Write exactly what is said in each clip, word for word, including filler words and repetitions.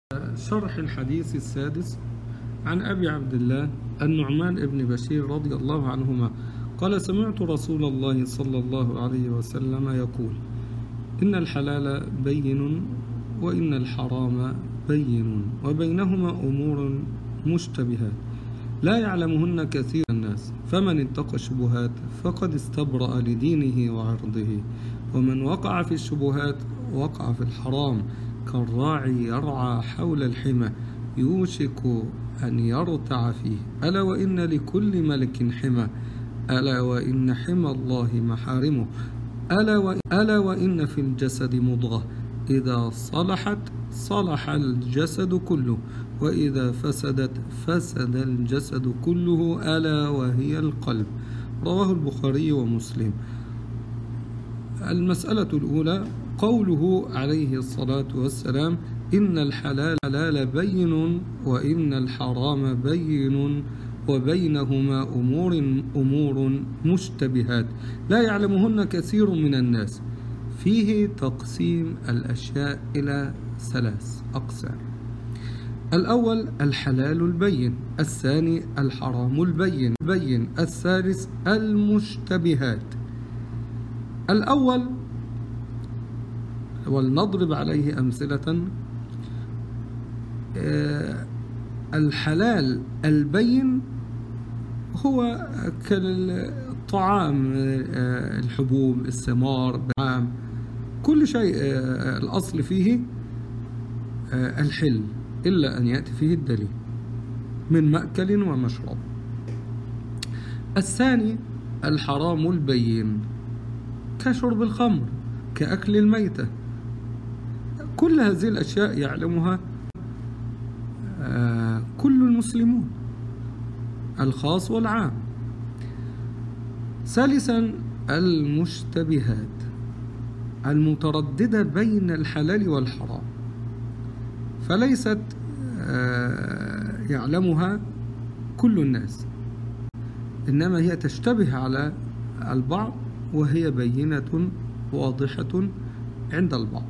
شرح الحديث السادس عن أبي عبد الله النعمان ابن بشير رضي الله عنهما قال: سمعت رسول الله صلى الله عليه وسلم يقول: إن الحلال بين وإن الحرام بين وبينهما أمور مشتبهات لا يعلمهن كثير الناس، فمن اتقى الشبهات فقد استبرأ لدينه وعرضه، ومن وقع في الشبهات وقع في الحرام، كالراعي يرعى حول الحمى يوشك أن يرتع فيه. ألا وإن لكل ملك حمى، ألا وإن حمى الله محارمه، ألا وإن, ألا وإن في الجسد مضغة إذا صلحت صلح الجسد كله، وإذا فسدت فسد الجسد كله، ألا وهي القلب. رواه البخاري ومسلم. المسألة الأولى قوله عليه الصلاة والسلام: إن الحلال حلال بين وإن الحرام بين وبينهما أمور أمور مشتبهات لا يعلمهن كثير من الناس. فيه تقسيم الأشياء إلى ثلاث أقسام: الأول الحلال البين، الثاني الحرام البين البين الثالث المشتبهات. الأول، ولنضرب عليه أمثلة. الحلال البين هو كالطعام، الحبوب، الثمار، الطعام، كل شيء الأصل فيه الحل إلا أن يأتي فيه الدليل من مأكل ومشرب. الثاني الحرام البين، كشرب الخمر، كأكل الميتة. كل هذه الأشياء يعلمها كل المسلمون، الخاص والعام. ثالثا المشتبهات، المترددة بين الحلال والحرام، فليست يعلمها كل الناس، إنما هي تشتبه على البعض وهي بينة واضحة عند البعض.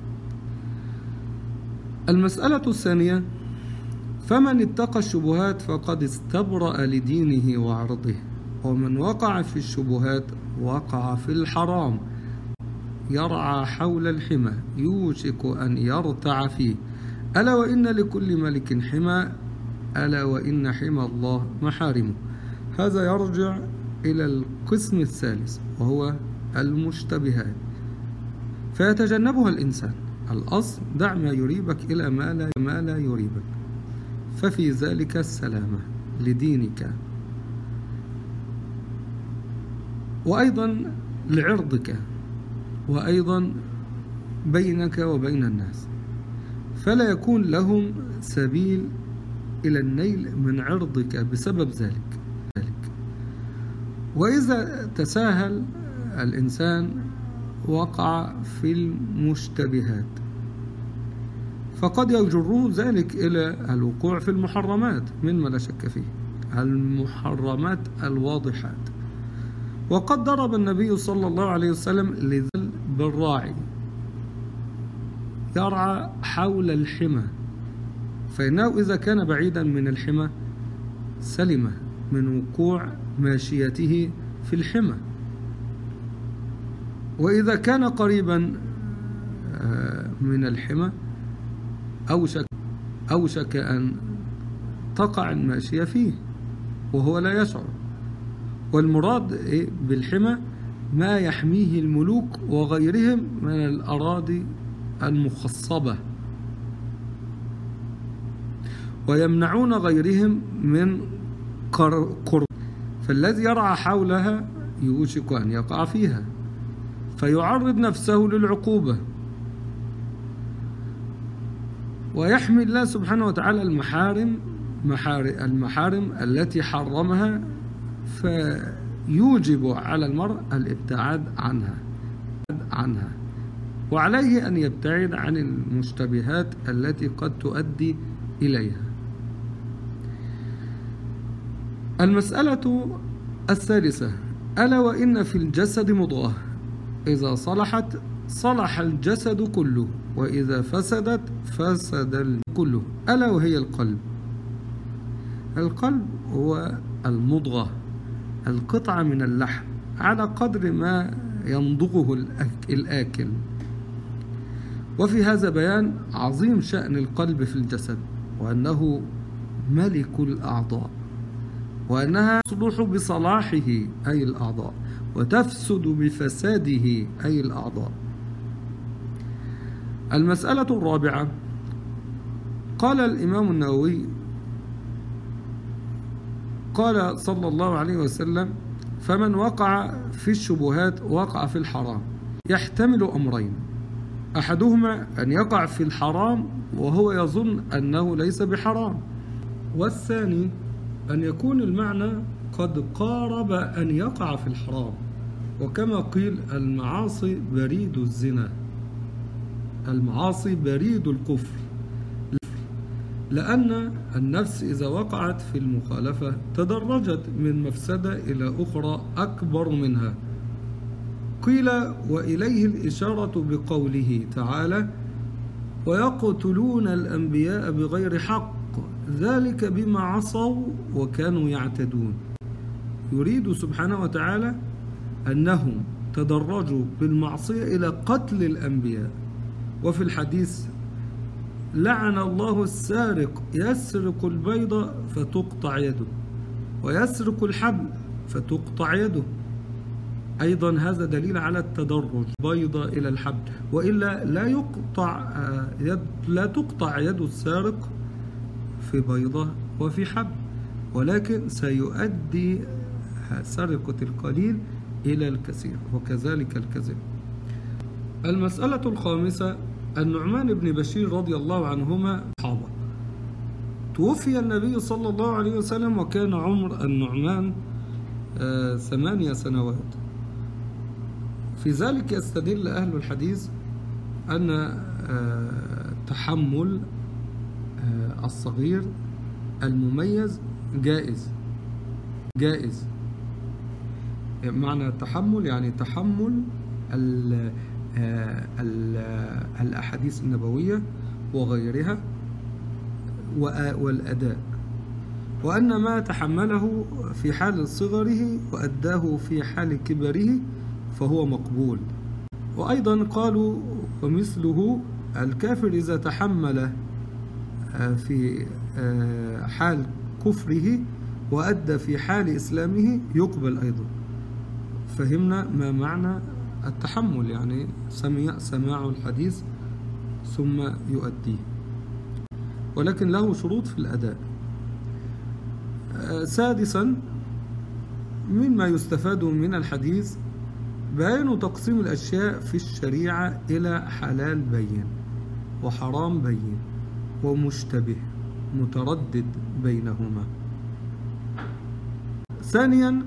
المسألة الثانية: فمن اتقى الشبهات فقد استبرأ لدينه وعرضه، ومن وقع في الشبهات وقع في الحرام، يرعى حول الحمى يوشك أن يرتع فيه. ألا وإن لكل ملك حمى، ألا وإن حمى الله محارمه. هذا يرجع إلى القسم الثالث وهو المشتبهات، فيتجنبها الإنسان. الأصل: دع ما يريبك إلى ما لا, ما لا يريبك، ففي ذلك السلامة لدينك وأيضا لعرضك وأيضا بينك وبين الناس، فلا يكون لهم سبيل إلى النيل من عرضك بسبب ذلك. وإذا تساهل الإنسان وقع في المشتبهات، فقد يجره ذلك إلى الوقوع في المحرمات مما لا شك فيه، المحرمات الواضحات. وقد ضرب النبي صلى الله عليه وسلم لذل بالراعي يرعى حول الحمى، فإنه إذا كان بعيدا من الحمى سلم من وقوع ماشيته في الحمى، وإذا كان قريبا من الحمى أوشك, أوشك أن تقع الماشية فيه وهو لا يشعر. والمراد بالحمى ما يحميه الملوك وغيرهم من الأراضي المخصبة، ويمنعون غيرهم من قرب، فالذي يرعى حولها يوشك أن يقع فيها فيعرض نفسه للعقوبة. ويحمي الله سبحانه وتعالى المحارم المحارم التي حرمها، فيوجب على المرء الابتعاد عنها عنها وعليه أن يبتعد عن المشتبهات التي قد تؤدي إليها. المسألة الثالثة: ألا وإن في الجسد مضغة إذا صلحت صلح الجسد كله، وإذا فسدت فسد كله، ألا وهي القلب. القلب هو المضغة، القطعة من اللحم على قدر ما يمضغه الآكل. وفي هذا بيان عظيم شأن القلب في الجسد، وأنه ملك الأعضاء، وأنها تصلح بصلاحه أي الأعضاء، وتفسد بفساده أي الأعضاء. المسألة الرابعة، قال الإمام النووي قال صلى الله عليه وسلم: فمن وقع في الشبهات وقع في الحرام. يحتمل أمرين: أحدهما أن يقع في الحرام وهو يظن أنه ليس بحرام، والثاني أن يكون المعنى قد قارب أن يقع في الحرام. وكما قيل: المعاصي بريد الزنا، المعاصي بريد الكفر، لأن النفس إذا وقعت في المخالفة تدرجت من مفسدة إلى أخرى أكبر منها. قيل: وإليه الإشارة بقوله تعالى: ويقتلون الأنبياء بغير حق ذلك بما عصوا وكانوا يعتدون. يريد سبحانه وتعالى أنهم تدرجوا بالمعصية إلى قتل الأنبياء. وفي الحديث: لعن الله السارق يسرق البيضة فتقطع يده، ويسرق الحبل فتقطع يده. أيضا هذا دليل على التدرج، بيضة إلى الحبل، وإلا لا يقطع يد لا تقطع يد السارق في بيضة وفي حبل، ولكن سيؤدي سرقة القليل إلى الكثير، وكذلك الكذب. المسألة الخامسة، النعمان بن بشير رضي الله عنهما صحابة. توفي النبي صلى الله عليه وسلم وكان عمر النعمان آه ثمانية سنوات. في ذلك يستدل أهل الحديث أن آه تحمل آه الصغير المميز جائز جائز معنى التحمل يعني تحمل ال ال الأحاديث النبوية وغيرها والأداء، وأن ما تحمله في حال صغره وأداه في حال كبره فهو مقبول. وأيضا قالوا ومثله الكافر إذا تحمل في حال كفره وأدى في حال إسلامه يقبل أيضا. فهمنا ما معنى التحمل، يعني سمع سماع الحديث ثم يؤديه، ولكن له شروط في الأداء. سادسا، مما يستفاد من الحديث بيان تقسيم الأشياء في الشريعة إلى حلال بين وحرام بين ومشتبه متردد بينهما. ثانيا،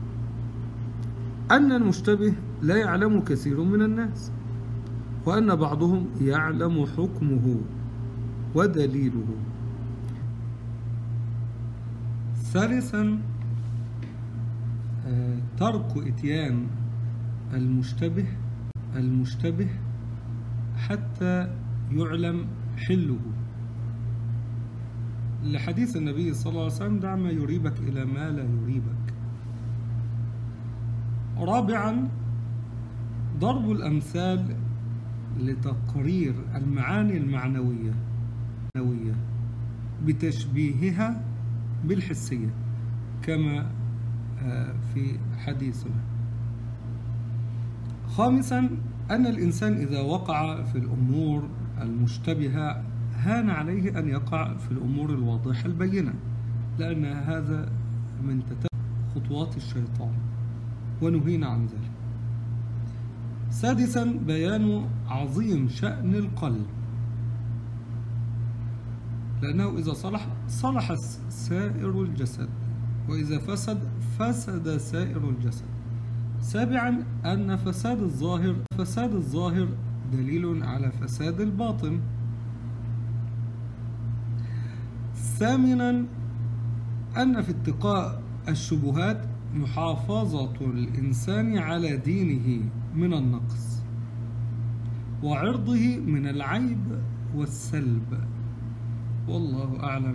أن المشتبه لا يعلم كثير من الناس، وأن بعضهم يعلم حكمه ودليله. ثالثا، ترك إتيان المشتبه المشتبه حتى يعلم حله، لحديث النبي صلى الله عليه وسلم: دع ما يريبك إلى ما لا يريبك. رابعا، ضرب الأمثال لتقرير المعاني المعنوية بتشبيهها بالحسية كما في حديثنا. خامسا، أن الإنسان إذا وقع في الأمور المشتبهة هان عليه أن يقع في الأمور الواضحة البينة، لأن هذا من تتبع خطوات الشيطان ونهينا عن ذلك. سادسا، بيان عظيم شأن القلب، لأنه إذا صلح صلح سائر الجسد، وإذا فسد فسد سائر الجسد. سابعا، أن فساد الظاهر فساد الظاهر دليل على فساد الباطن. ثامنا، أن في اتقاء الشبهات محافظة الإنسان على دينه من النقص. وعرضه من العيب والسلب. والله أعلم.